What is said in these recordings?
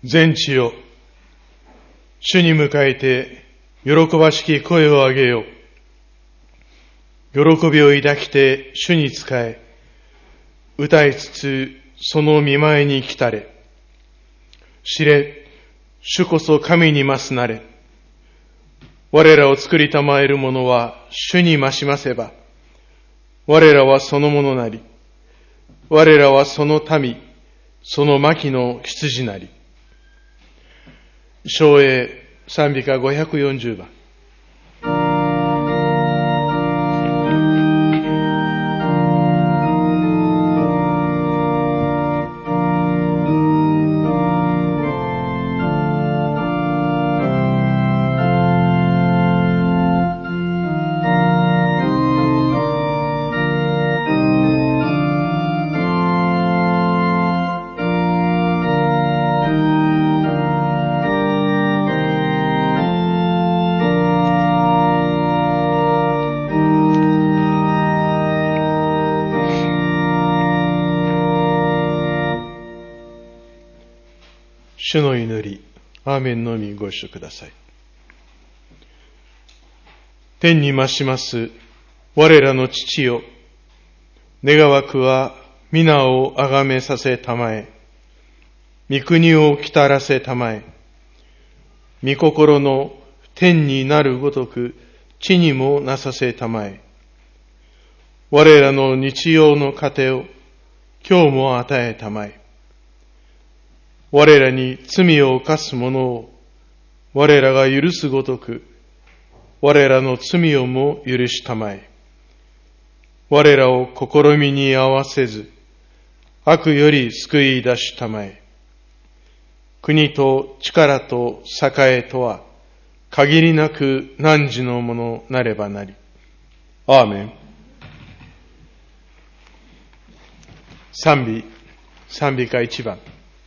全地よ、主に迎えて喜ばしき声を上げよう。喜びを抱きて主に仕え、歌いつつその御前に来たれ。知れ、主こそ神に増すなれ。我らを作りたまえる者は主に増しませば、我らはそのものなり、我らはその民、その牧の羊なり。唱詠賛美歌540番。主の祈り、アーメンのみご一緒ください。天に増します我らの父よ、願わくは皆をあがめさせたまえ、御国をきたらせたまえ、御心の天になるごとく地にもなさせたまえ、我らの日用の糧を今日も与えたまえ、我らに罪を犯す者を我らが許すごとく、我らの罪をも許したまえ。我らを試みに合わせず、悪より救い出したまえ。国と力と栄とは、限りなく汝のものなればなり。アーメン。賛美歌1番。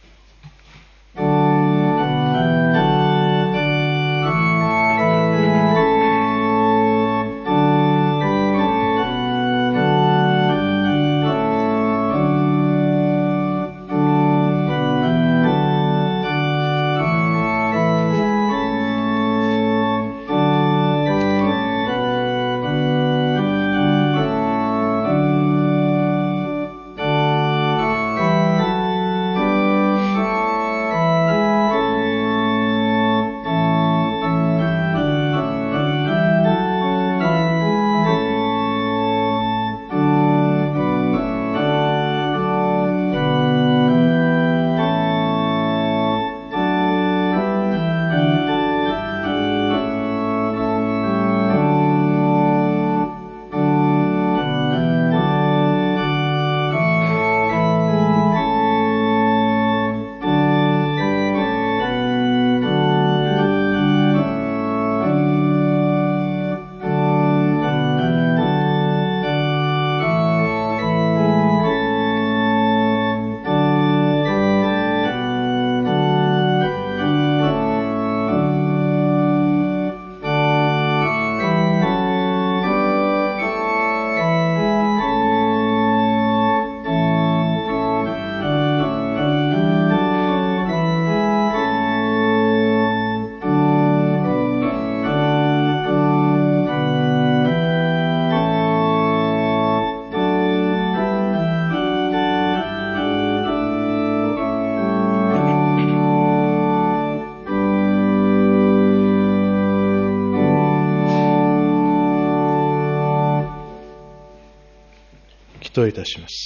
祈祷いたします。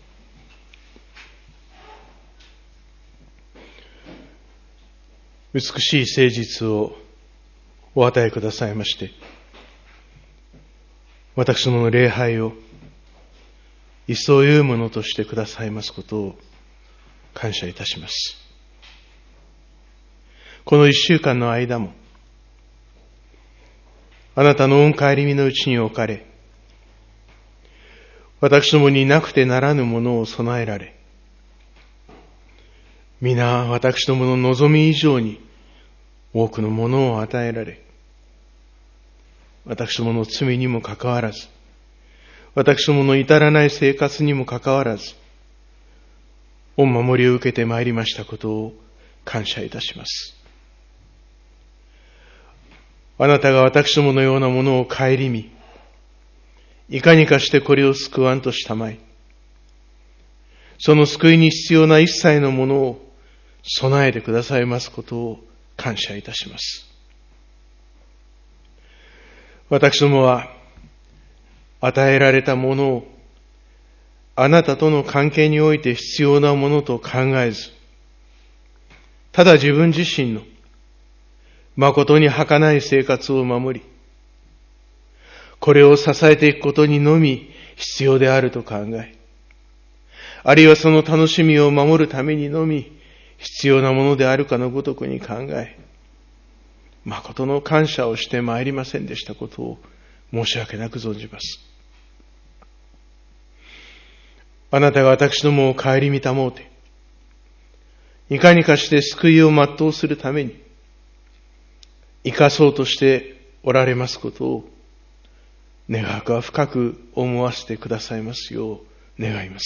美しい誠実をお与えくださいまして、私どもの礼拝を一層良いものとしてくださいますことを感謝いたします。この一週間の間も、あなたの御帰り身のうちに置かれ、私どもになくてならぬものを備えられ、皆私どもの望み以上に多くのものを与えられ、私どもの罪にもかかわらず、私どもの至らない生活にもかかわらず、御守りを受けてまいりましたことを感謝いたします。あなたが私どものようなものを顧み、いかにかしてこれを救わんとしたまい、その救いに必要な一切のものを備えてくださいますことを感謝いたします。私どもは与えられたものをあなたとの関係において必要なものと考えず、ただ自分自身の誠に儚い生活を守り、これを支えていくことにのみ必要であると考え、あるいはその楽しみを守るためにのみ必要なものであるかのごとくに考え、誠の感謝をしてまいりませんでしたことを申し訳なく存じます。あなたが私どもを顧みたもうて、いかにかして救いを全うするために、生かそうとしておられますことを、願わくは深く思わせてくださいますよう願います。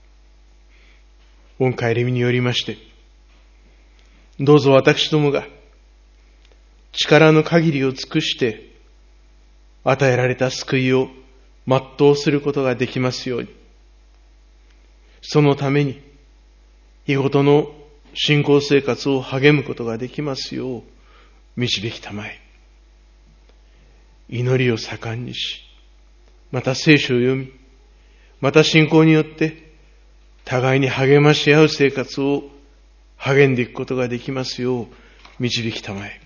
御顧みによりまして、どうぞ私どもが力の限りを尽くして与えられた救いを全うすることができますように、そのために日ごとの信仰生活を励むことができますよう導きたまえ。祈りを盛んにし、また聖書を読み、また信仰によって互いに励まし合う生活を励んでいくことができますよう導きたまえ。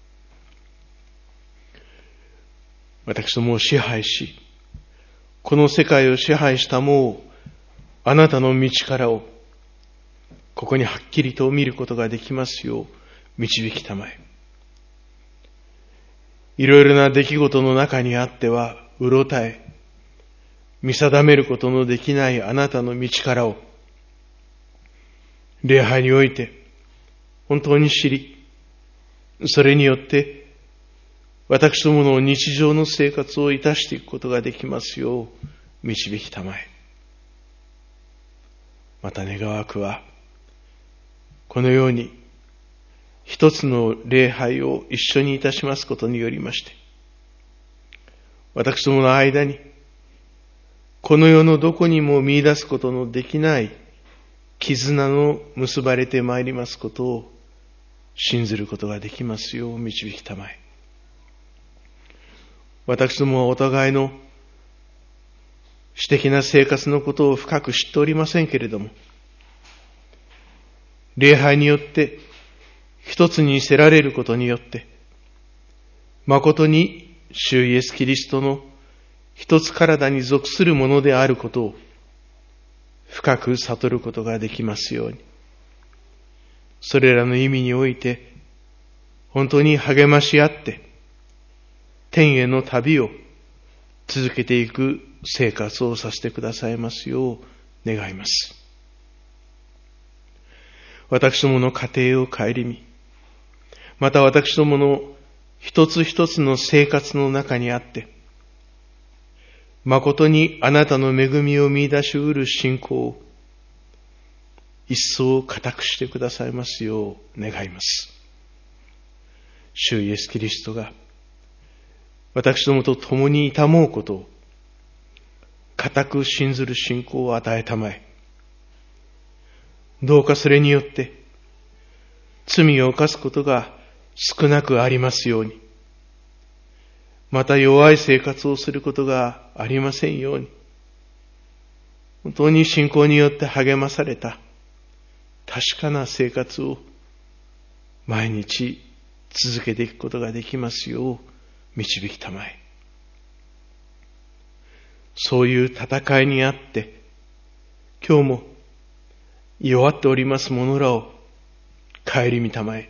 私どもを支配し、この世界を支配したもうあなたの道からをここにはっきりと見ることができますよう導きたまえ。いろいろな出来事の中にあってはうろたえ、見定めることのできないあなたの道からを礼拝において本当に知り、それによって私どもの日常の生活をいたしていくことができますよう導きたまえ。また願わくはこのように一つの礼拝を一緒にいたしますことによりまして、私どもの間にこの世のどこにも見出すことのできない絆の結ばれてまいりますことを信ずることができますよう導きたまえ。私どもはお互いの私的な生活のことを深く知っておりませんけれども、礼拝によって一つにせられることによって、誠に主イエスキリストの一つ体に属するものであることを深く悟ることができますように、それらの意味において本当に励まし合って天への旅を続けていく生活をさせてくださいますよう願います。私どもの家庭を顧み、また私どもの一つ一つの生活の中にあって、誠にあなたの恵みを見出し得る信仰を一層固くしてくださいますよう願います。主イエスキリストが私どもと共にいたもうことを固く信ずる信仰を与えたまえ。どうかそれによって罪を犯すことが少なくありますように、また弱い生活をすることがありませんように、本当に信仰によって励まされた確かな生活を毎日続けていくことができますよう導きたまえ。そういう戦いにあって、今日も弱っております者らを顧みたまえ。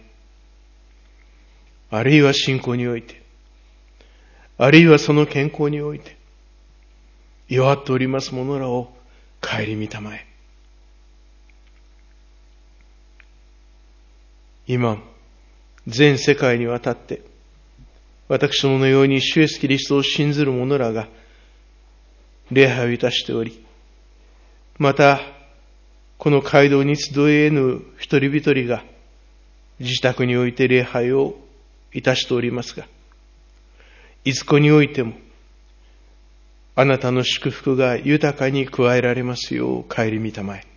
あるいは信仰において、あるいはその健康において、弱っております者らを顧みたまえ。今、全世界にわたって、私どものように主イエスキリストを信ずる者らが礼拝をいたしており、またこの街道に集えぬ一人一人が自宅において礼拝をいたしておりますが、いずこにおいても、あなたの祝福が豊かに加えられますよう顧みたまえ。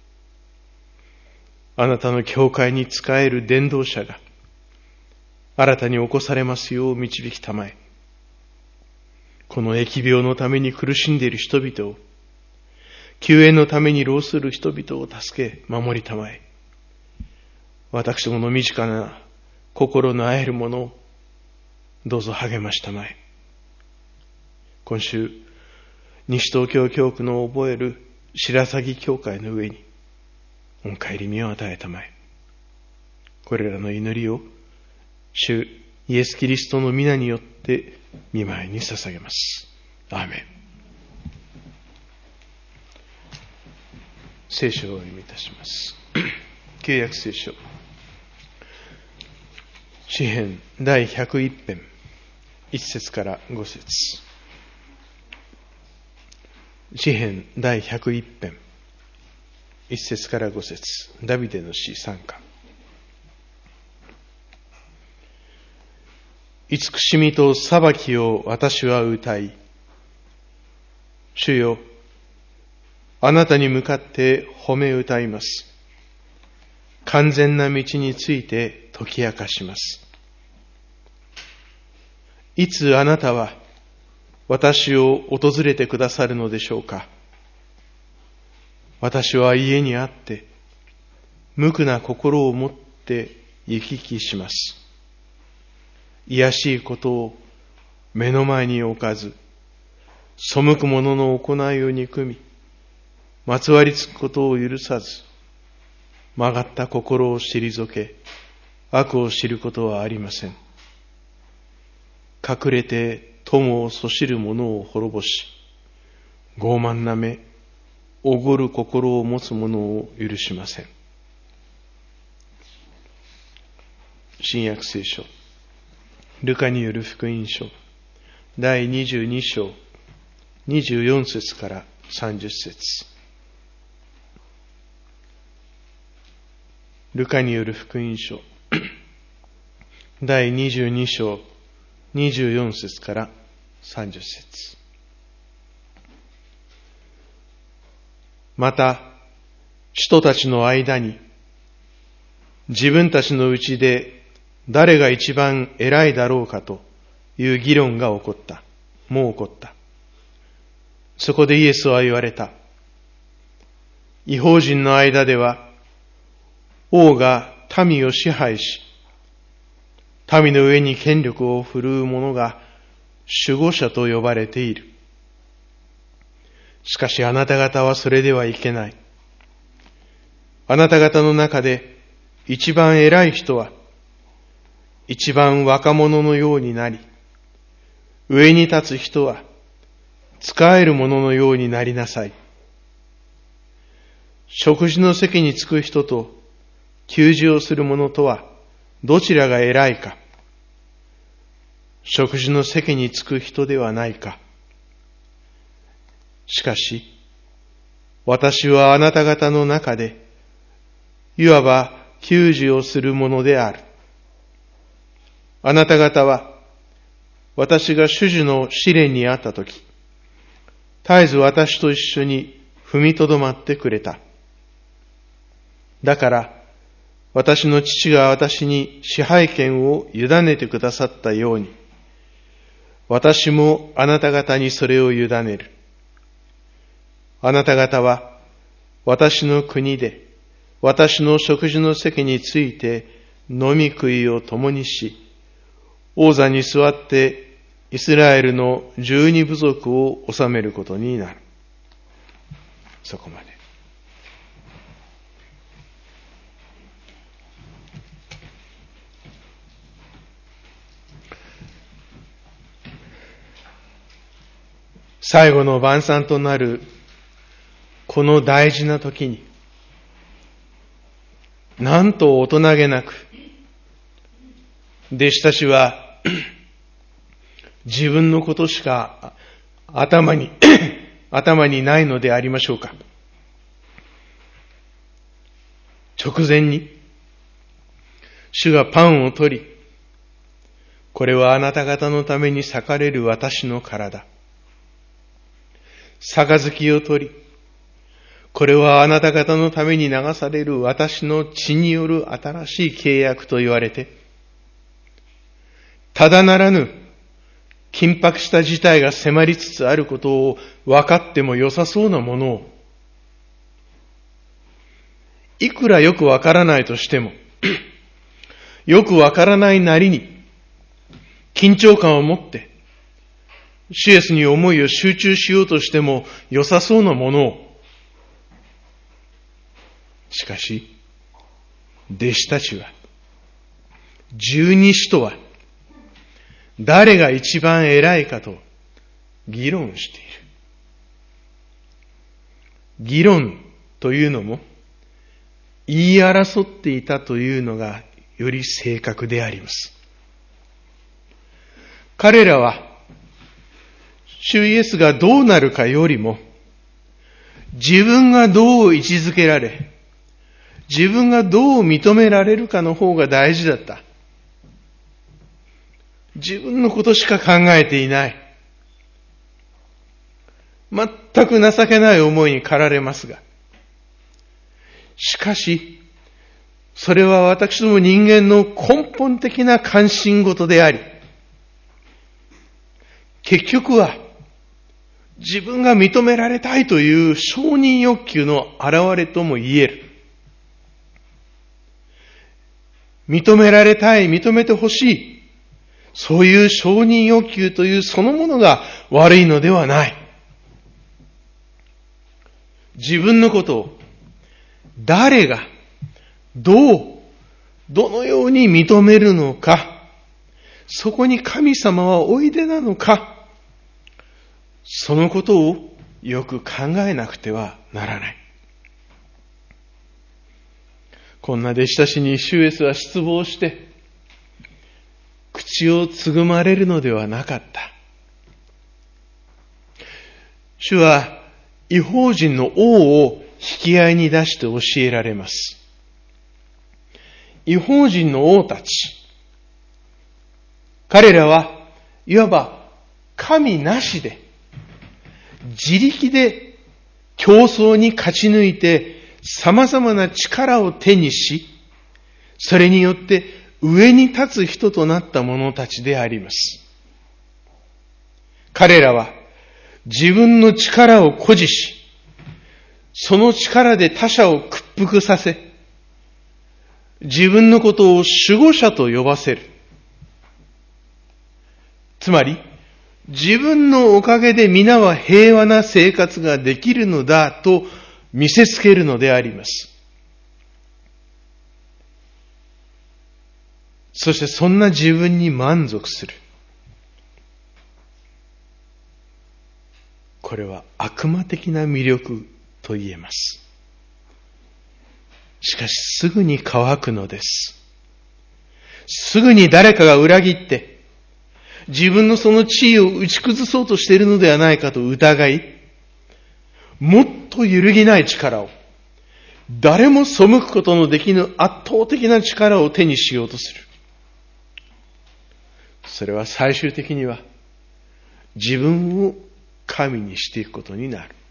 あなたの教会に仕える伝道者が、新たに起こされますよう導きたまえ。この疫病のために苦しんでいる人々を、救援のために労する人々を助け、守りたまえ。私どもの身近な心の会えるものを、どうぞ励ましたまえ。今週、西東京教区の覚える白鷺教会の上に、御帰り身を与えたまえ。これらの祈りを、主イエス・キリストの皆によって御前に捧げます。アーメン。聖書をお読みいたします。旧約聖書。詩編第101編、1節から5節。詩編第101編、1節から5節。ダビデの詩賛歌。慈しみと裁きを私は歌い、主よ、あなたに向かって褒め歌います。完全な道について解き明かします。いつあなたは私を訪れてくださるのでしょうか。私は家にあって、無垢な心を持って行き来します。卑しいことを目の前に置かず、背く者の行いを憎み、まつわりつくことを許さず、曲がった心を退け、悪を知ることはありません。隠れて友をそしる者を滅ぼし、傲慢な目、おごる心を持つ者を許しません。新約聖書、ルカによる福音書、第22章、24節から30節。ルカによる福音書、第22章、24節から30節。また、使徒たちの間に、自分たちのうちで誰が一番偉いだろうかという議論が起こった。もう起こった。そこでイエスは言われた。異邦人の間では、王が民を支配し、民の上に権力を振るう者が守護者と呼ばれている。しかしあなた方はそれではいけない。あなた方の中で一番偉い人は、一番若者のようになり、上に立つ人は、仕える者のようになりなさい。食事の席に着く人と、給仕をする者とは、どちらが偉いか。食事の席に着く人ではないか。しかし、私はあなた方の中で、いわば給仕をする者である。あなた方は、私が主樹の試練にあったとき、絶えず私と一緒に踏みとどまってくれた。だから、私の父が私に支配権を委ねてくださったように、私もあなた方にそれを委ねる。あなた方は私の国で私の食事の席について飲み食いを共にし、王座に座ってイスラエルの12部族を治めることになる。そこまで。最後の晩餐となるこの大事な時に、なんと大人げなく、弟子たちは自分のことしか頭にないのでありましょうか。直前に主がパンを取り、これはあなた方のために裂かれる私の体。杯を取り、これはあなた方のために流される私の血による新しい契約と言われて、ただならぬ緊迫した事態が迫りつつあることを分かっても良さそうなものを、いくらよくわからないとしても、よくわからないなりに緊張感を持って主イエスに思いを集中しようとしても良さそうなものを、しかし弟子たちは、十二使徒は誰が一番偉いかと議論している。議論というのも言い争っていたというのがより正確であります。彼らは主イエスがどうなるかよりも、自分がどう位置づけられ、自分がどう認められるかの方が大事だった。自分のことしか考えていない。全く情けない思いに駆られますが、しかし、それは私ども人間の根本的な関心事であり、結局は自分が認められたいという承認欲求の表れとも言える。認められたい、認めてほしい。そういう承認欲求というそのものが悪いのではない。自分のことを誰がどのように認めるのか、そこに神様はおいでなのか、そのことをよく考えなくてはならない。こんな弟子たちに主イエスは失望して、口をつぐまれるのではなかった。主は異邦人の王を引き合いに出して教えられます。異邦人の王たち、彼らはいわば神なしで、自力で競争に勝ち抜いて様々な力を手にし、それによって上に立つ人となった者たちであります。彼らは自分の力を誇示し、その力で他者を屈服させ、自分のことを守護者と呼ばせる。つまり、自分のおかげで皆は平和な生活ができるのだと見せつけるのであります。そしてそんな自分に満足する。これは悪魔的な魅力と言えます。しかしすぐに乾くのです。すぐに誰かが裏切って、自分のその地位を打ち崩そうとしているのではないかと疑い、もっと揺るぎない力を、誰も背くことのできぬ圧倒的な力を手にしようとする。それは最終的には自分を神にしていくことになる。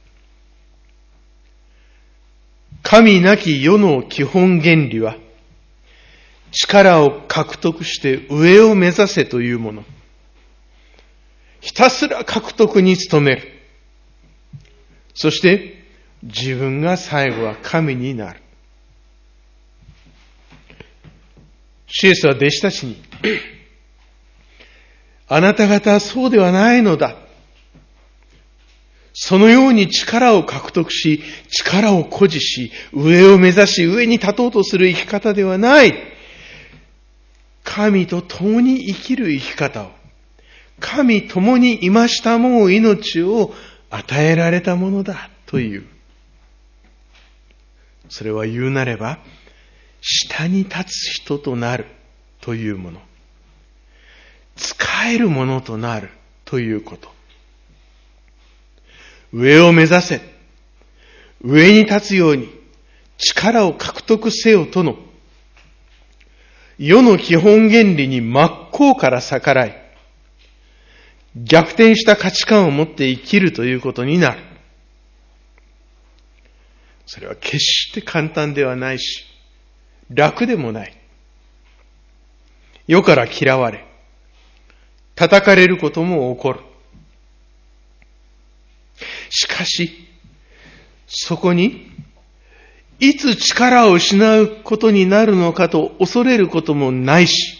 神なき世の基本原理は、力を獲得して上を目指せというもの。ひたすら獲得に努める。そして自分が最後は神になる。主イエスは弟子たちに、あなた方はそうではないのだ。そのように力を獲得し、力を誇示し、上を目指し、上に立とうとする生き方ではない。神と共に生きる生き方を、神共にいましたもう命を与えられたものだという。それは言うなれば、下に立つ人となるというもの。使えるものとなるということ。上を目指せ。上に立つように力を獲得せよとの世の基本原理に真っ向から逆らい、逆転した価値観を持って生きるということになる。それは決して簡単ではないし、楽でもない。世から嫌われ、叩かれることも起こる。しかし、そこに、いつ力を失うことになるのかと恐れることもないし、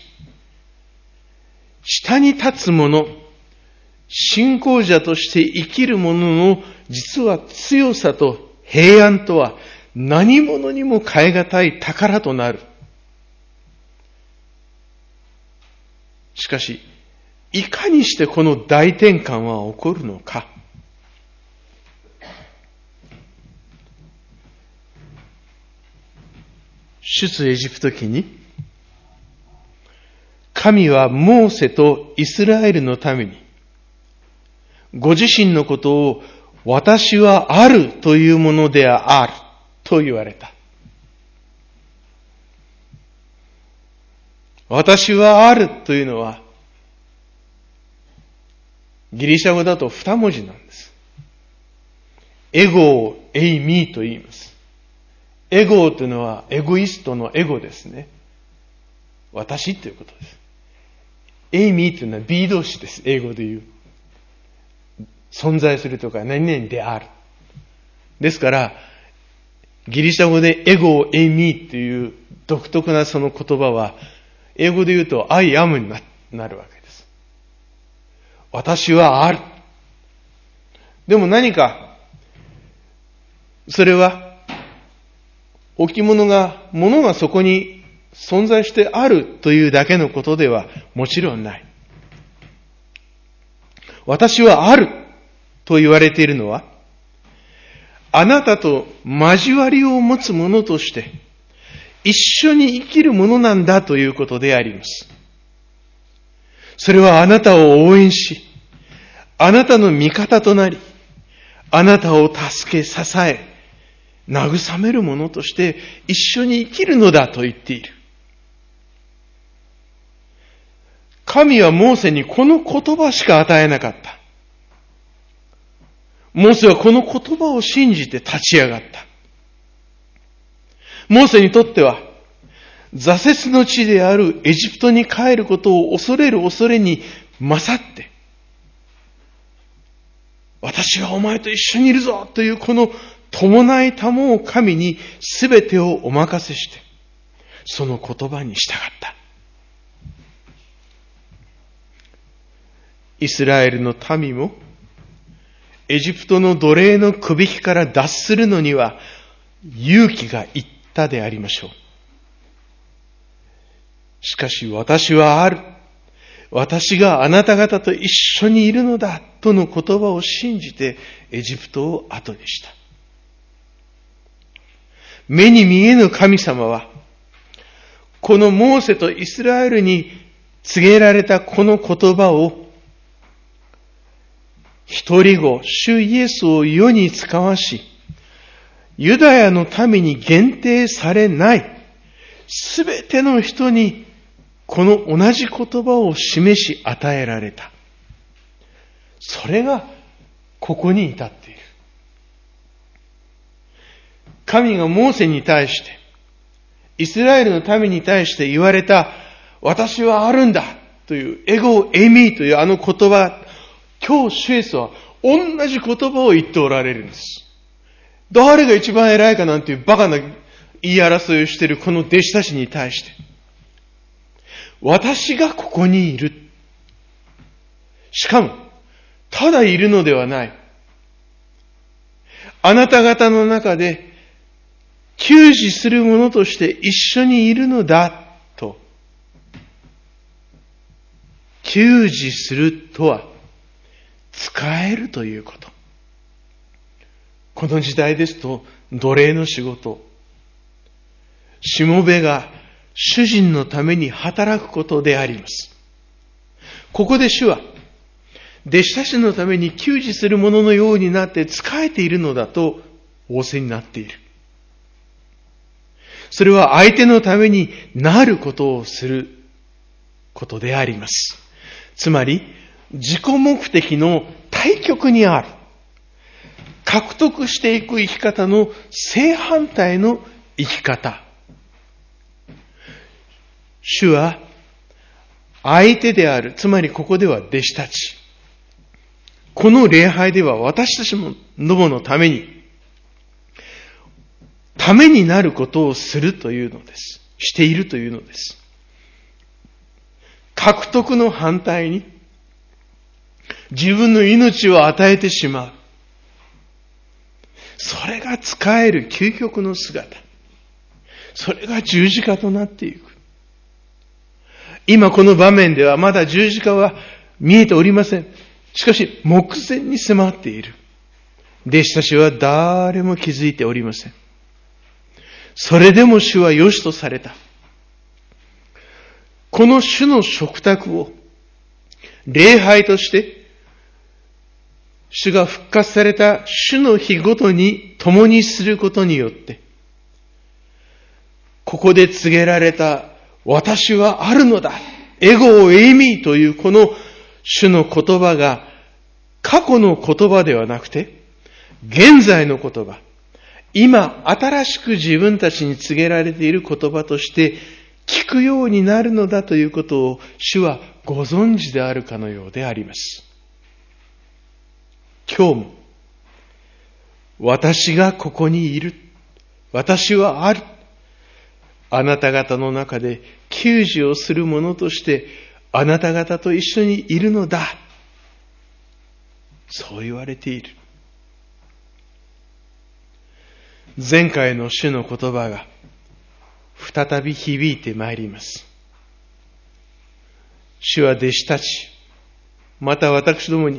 下に立つ者、信仰者として生きる者の実は強さと平安とは何者にも代え難い宝となる。しかし、いかにしてこの大転換は起こるのか。出エジプト記に、神はモーセとイスラエルのために、ご自身のことを私はあるというものであると言われた。私はあるというのは、ギリシャ語だと2文字なんです。エゴをエイミーと言います。エゴというのはエゴイストのエゴですね。私ということです。エイミーというのは B 動詞です。英語で言う。存在するとか何々である。ですから、ギリシャ語でエゴをエイミーという独特なその言葉は、英語で言うと I am になるわけです。私はある。でも何か、それは、物がそこに存在してあるというだけのことではもちろんない。私はあると言われているのは、あなたと交わりを持つ者として、一緒に生きるものなんだということであります。それはあなたを応援し、あなたの味方となり、あなたを助け、支え、慰める者として一緒に生きるのだと言っている。神はモーセにこの言葉しか与えなかった。モーセはこの言葉を信じて立ち上がった。モーセにとっては、挫折の地であるエジプトに帰ることを恐れる恐れに勝って、私はお前と一緒にいるぞというこの伴いたもう神に全てをお任せして、その言葉に従った。イスラエルの民も、エジプトの奴隷の首引きから脱するのには勇気がいったでありましょう。しかし私はある。私があなた方と一緒にいるのだとの言葉を信じてエジプトを後にした。目に見えぬ神様は、このモーセとイスラエルに告げられたこの言葉を、一人子、主イエスを世に使わし、ユダヤの民に限定されない、すべての人にこの同じ言葉を示し与えられた。それがここに至っている。神がモーセに対して、イスラエルの民に対して言われた、私はあるんだというエゴエミーというあの言葉、今日主イエスは同じ言葉を言っておられるんです。誰が一番偉いかなんていうバカな言い争いをしているこの弟子たちに対して、私がここにいる。しかも、ただいるのではない。あなた方の中で、給仕する者として一緒にいるのだと。給仕するとは、使えるということ。この時代ですと、奴隷の仕事。しもべが主人のために働くことであります。ここで主は、弟子たちのために給仕する者のようになって仕えているのだと仰せになっている。 それは相手のためになることをすることであります。つまり、自己目的の対極にある。獲得していく生き方の正反対の生き方。主は相手である。つまりここでは弟子たち。この礼拝では私たちどものためになることをするというのです。しているというのです。獲得の反対に自分の命を与えてしまう。それが仕える究極の姿。それが十字架となっていく。今この場面ではまだ十字架は見えておりません。しかし目前に迫っている。弟子たちは誰も気づいておりません。それでも主は良しとされた。この主の食卓を礼拝として主が復活された主の日ごとに共にすることによって、ここで告げられた私はあるのだ、エゴをエイミーというこの主の言葉が過去の言葉ではなくて、現在の言葉、今新しく自分たちに告げられている言葉として聞くようになるのだということを主はご存知であるかのようであります。今日も私がここにいる。私はある。あなた方の中で救助をする者としてあなた方と一緒にいるのだ。そう言われている。前回の主の言葉が再び響いてまいります。主は弟子たち、また私ども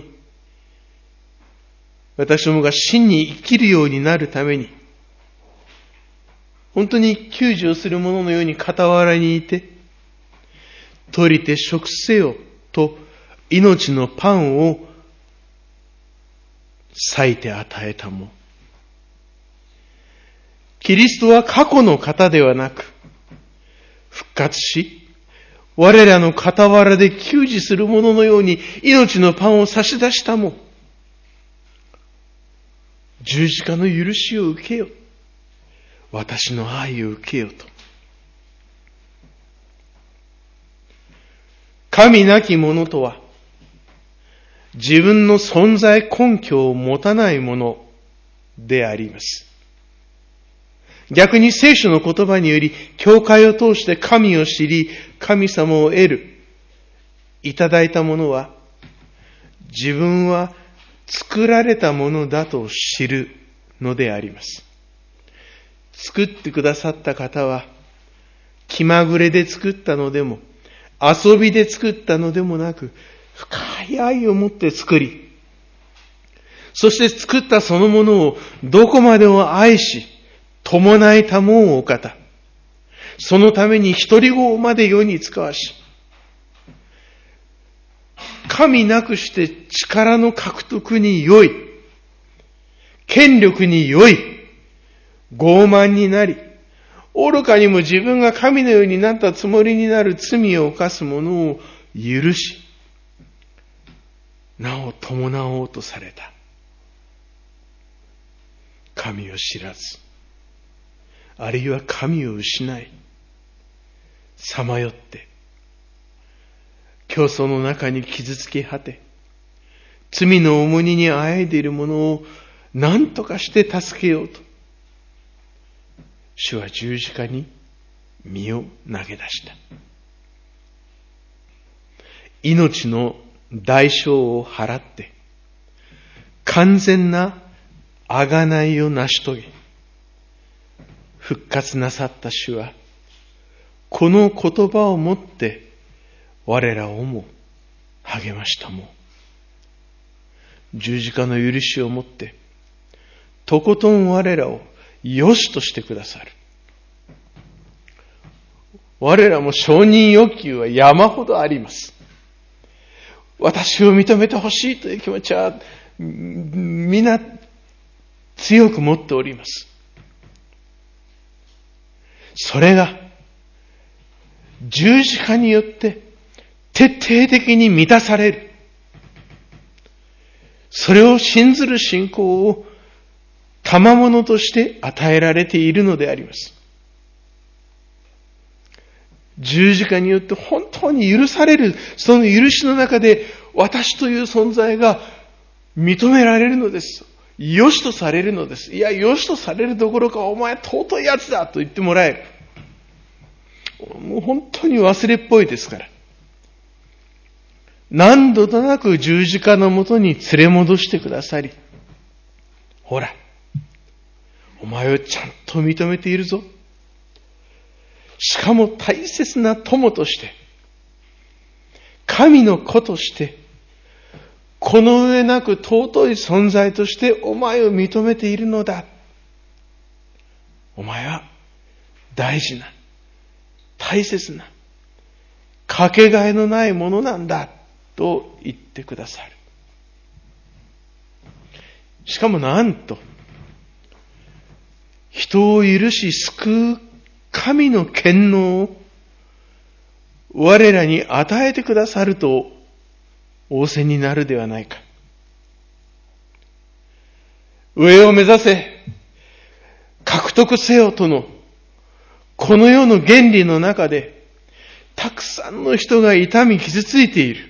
が真に生きるようになるために、本当に救助をする者のように傍らにいて、取りて食せよと命のパンを裂いて与えたも。キリストは過去の方ではなく、復活し、我らの傍らで給仕する者のように命のパンを差し出したも。十字架の許しを受けよ。私の愛を受けよと。神なき者とは、自分の存在根拠を持たないものであります。逆に聖書の言葉により、教会を通して神を知り、神様を得る、いただいたものは、自分は作られたものだと知るのであります。作ってくださった方は、気まぐれで作ったのでも、遊びで作ったのでもなく、深い愛を持って作り、そして作ったそのものをどこまでも愛し、伴いたもうお方。そのために一人子まで世に使わし、神なくして力の獲得に良い、権力に良い、傲慢になり、愚かにも自分が神のようになったつもりになる罪を犯す者を許し、なお伴おうとされた。神を知らず、あるいは神を失い、さまよって、競争の中に傷つき果て、罪の重荷にあえいでいる者を何とかして助けようと、主は十字架に身を投げ出した。命の代償を払って、完全な贖いを成し遂げ、復活なさった主は、この言葉をもって我らをも励ましたも。十字架の許しをもって、とことん我らを良しとしてくださる。我らも承認欲求は山ほどあります。私を認めてほしいという気持ちは皆強く持っております。 それが十字架によって徹底的に満たされる。それを信ずる信仰を賜物として与えられているのであります。十字架によって本当に許される、その許しの中で私という存在が認められるのです。良しとされるのです。いや、良しとされるどころかお前尊いやつだと言ってもらえる。もう本当に忘れっぽいですから。何度となく十字架のもとに連れ戻してくださり、ほら、お前をちゃんと認めているぞ。しかも大切な友として、神の子として、この上なく尊い存在としてお前を認めているのだ。お前は大事な、大切な、かけがえのないものなんだと言ってくださる。しかもなんと、人を許し救う神の権能を我らに与えてくださると仰せになるではないか。上を目指せ、獲得せよとのこの世の原理の中でたくさんの人が痛み傷ついている。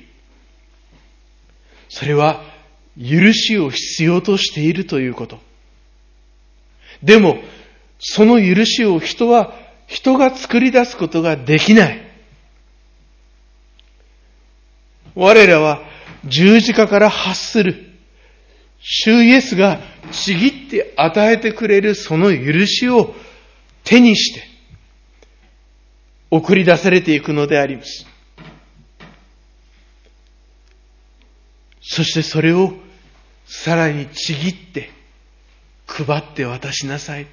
それは許しを必要としているということ。でもその許しを人が作り出すことができない。我らは十字架から発する主イエスがちぎって与えてくれるその許しを手にして送り出されていくのであります。そしてそれをさらにちぎって配って渡しなさい。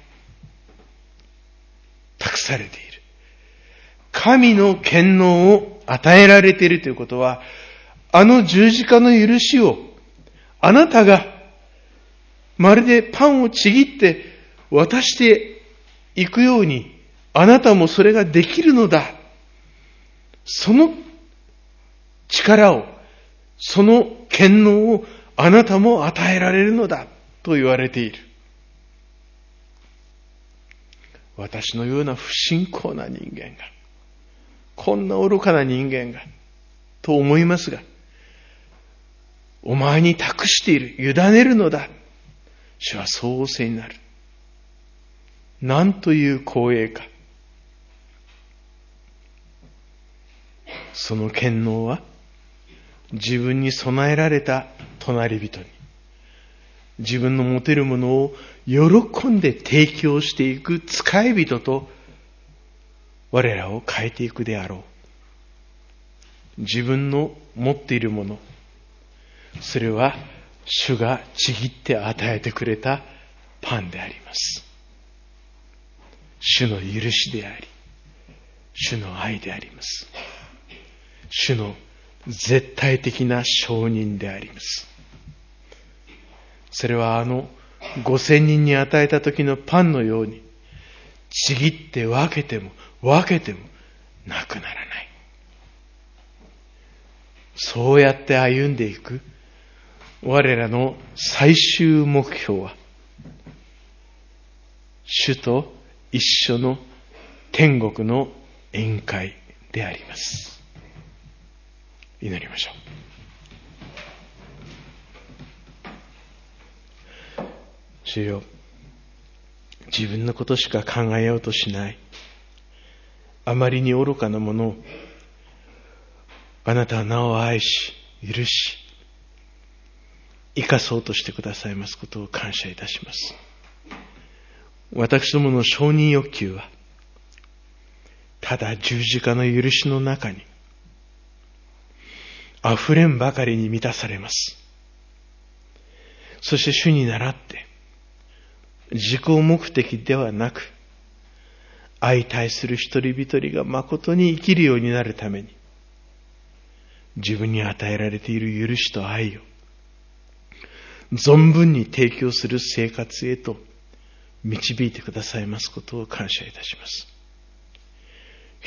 託されている。神の権能を与えられているということは、あの十字架の許しをあなたがまるでパンをちぎって渡していくように、あなたもそれができるのだ。その力を、その権能をあなたも与えられるのだと言われている。私のような不信仰な人間が、こんな愚かな人間が、と思いますが、お前に託している、委ねるのだ。主はそう仰せになる。なんという光栄か。その権能は、自分に備えられた隣人に、自分の持てるものを喜んで提供していく使い人と我らを変えていくであろう。自分の持っているもの、それは主がちぎって与えてくれたパンであります。主の許しであり、主の愛であります。主の絶対的な承認であります。それは5000人に与えた時のパンのように、ちぎって分けてもなくならない。そうやって歩んでいく我らの最終目標は、主と一緒の天国の宴会であります。祈りましょう。主よ、自分のことしか考えようとしない、あまりに愚かなものを、あなたはなお愛し、許し、生かそうとしてくださいますことを感謝いたします。私どもの承認欲求は、ただ十字架の許しの中に、溢れんばかりに満たされます。そして主に倣って、自己目的ではなく、相対する一人一人が誠に生きるようになるために、自分に与えられている許しと愛を存分に提供する生活へと導いてくださいますことを感謝いたします。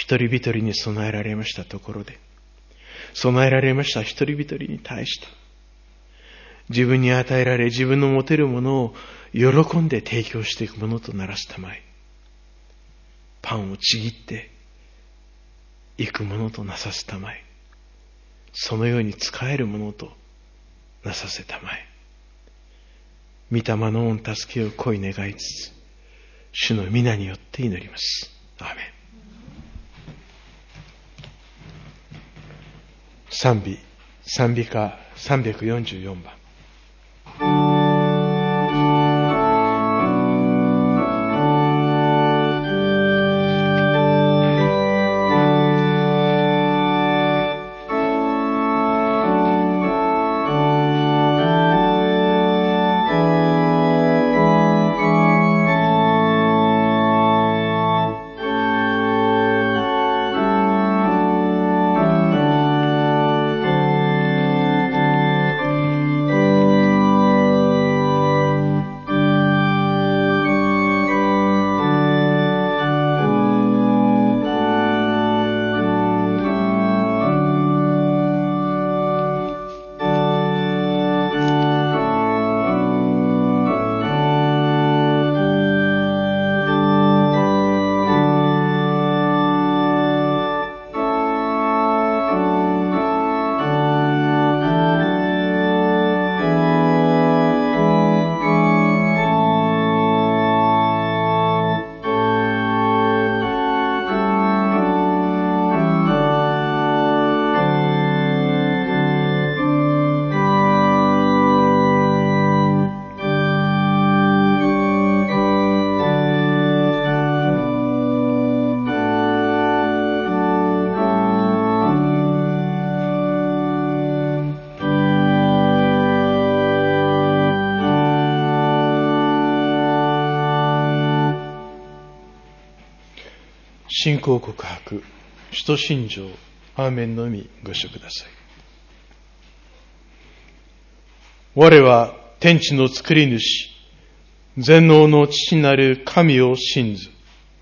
一人一人に備えられましたところで、備えられました一人一人に対して、自分に与えられ、自分の持てるものを喜んで提供していくものとならすたまえ、パンをちぎっていくものとなさすたまえ、そのように使えるものとなさせたまえ、御霊の御助けを恋願いつつ、主の皆によって祈ります。アーメン。賛美歌344番。信仰告白、使徒信条、アーメンのみご唱ください。我は天地の作り主、全能の父なる神を信ず。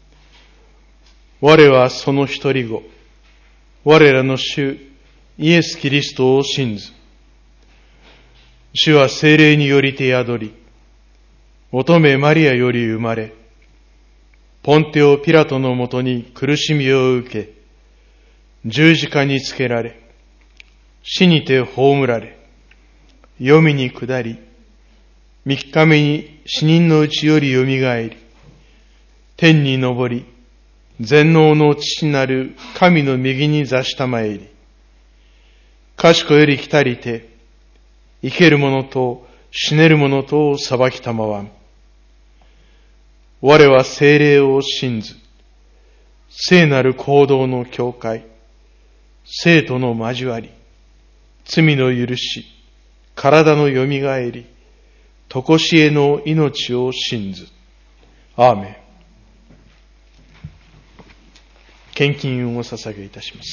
我はその一人子、我らの主イエス・キリストを信ず。主は聖霊によりて宿り、乙女マリアより生まれ、ポンテオ・ピラトのもとに苦しみを受け、十字架につけられ、死にて葬られ、黄泉に下り、三日目に死人のうちよりよみがえり、天に昇り、全能の父なる神の右に座したまえり、賢より来たりて、生ける者と死ねる者とを裁きたまわん。我は聖霊を信ず、聖なる行動の教会、聖徒の交わり、罪の許し、体のよみがえり、とこしえの命を信ず。アーメン。献金をお捧げいたします。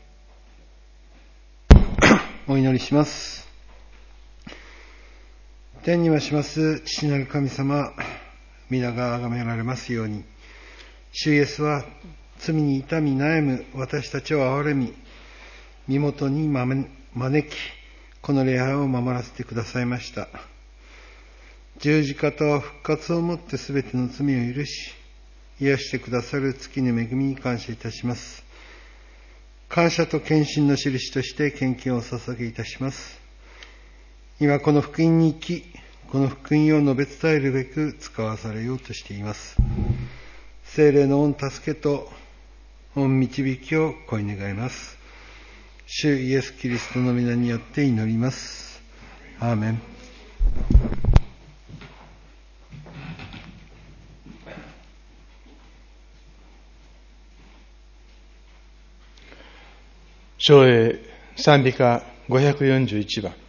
お祈りします。 天にまします父なる神様、皆が崇められますように。主イエスは罪に痛み悩む私たちを憐れみ、身元に招き、この礼拝を守らせてくださいました。十字架と復活をもってすべての罪を許し、癒してくださる月の恵みに感謝いたします。感謝と献身の印として献金をお捧げいたします。今この福音に生き、この福音を述べ伝えるべく使わされようとしています。聖霊の御助けと御導きを恋願います。主イエス・キリストの皆によって祈ります。アーメン。 唱詠賛美歌541番。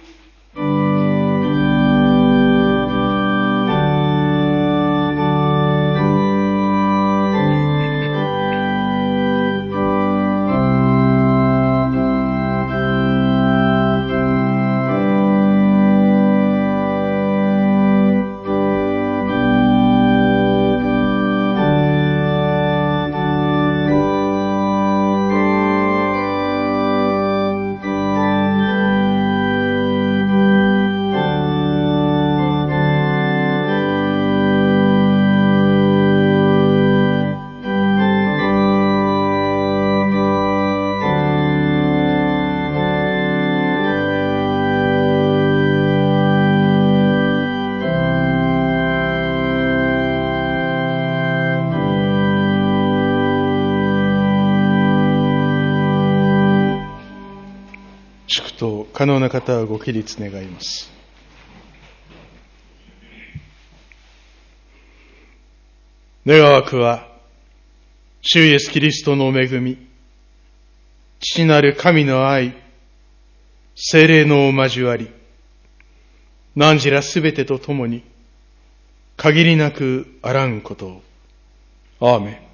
可能な方はご起立願います。願わくは、主イエスキリストの恵み、父なる神の愛、聖霊のお交わり、汝らすべてと共に、限りなくあらんことを。アーメン。